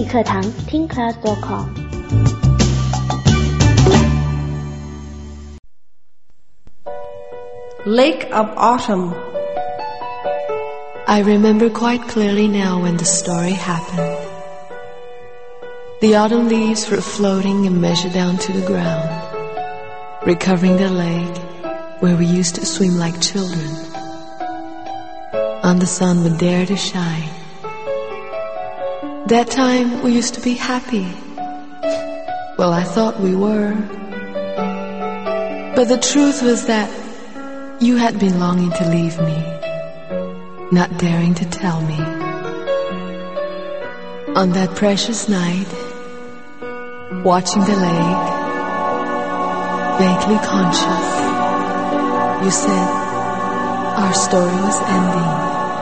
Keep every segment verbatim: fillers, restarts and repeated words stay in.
语课堂听 class dot com。 Lake of Autumn. I remember quite clearly now when the story happened. The autumn leaves were floating and measured down to the ground, recovering the lake where we used to swim like children. And the sun would dare to shine. That time we used to be happy. Well, I thought we were. But the truth was that you had been longing to leave me, not daring to tell me. On that precious night, watching the lake, vaguely conscious, you said our story was ending.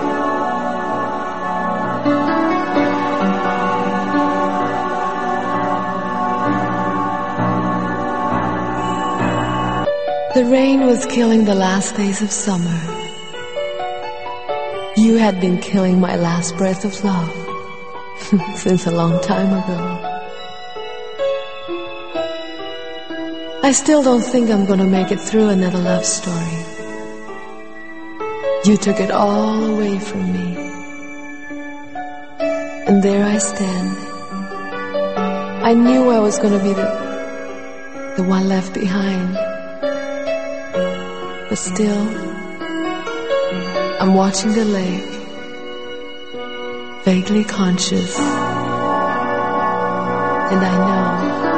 The rain was killing the last days of summer. You had been killing my last breath of love since a long time ago. I still don't think I'm gonna make it through another love story. You took it all away from me. And there I stand. I knew I was gonna be the, the one left behind. But still, I'm watching the lake, vaguely conscious, and I know